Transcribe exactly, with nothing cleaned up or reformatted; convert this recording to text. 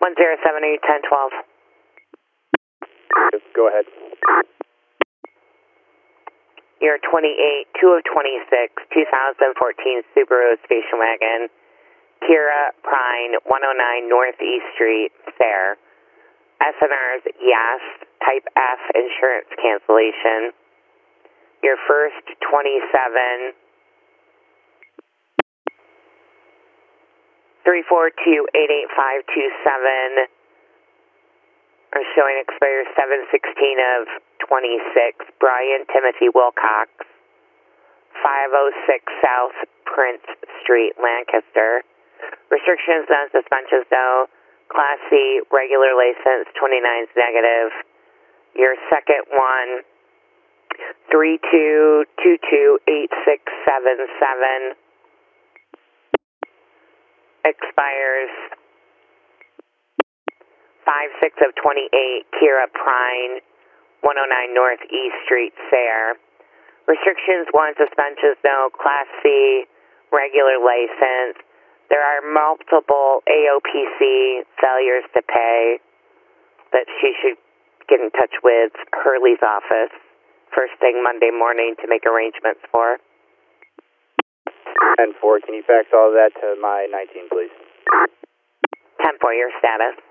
one zero seven eight ten twelve. Go ahead. You're twenty-eight, two of twenty-six, two thousand fourteen Subaru station wagon, Kira Prine, one oh nine Northeast Street, Fair. S N R's yes, type F insurance cancellation. Your first twenty-seven, three four two, eight eight five two seven are showing expires seven sixteen of twenty-six. Brian Timothy Wilcox, five oh six South Prince Street, Lancaster. Restrictions, none. Suspensions, no. Class C, regular license, twenty-nine is negative. Your second one, three two two two eight six seven seven, expires five six of twenty-eight, Kira Prine, one oh nine Northeast Street, Sayre. Restrictions, one. Suspensions, no. Class C, regular license. There are multiple A O P C failures to pay that she should get in touch with Hurley's office first thing Monday morning to make arrangements for. ten four, can you fax all of that to my nineteen, please? ten four, your status.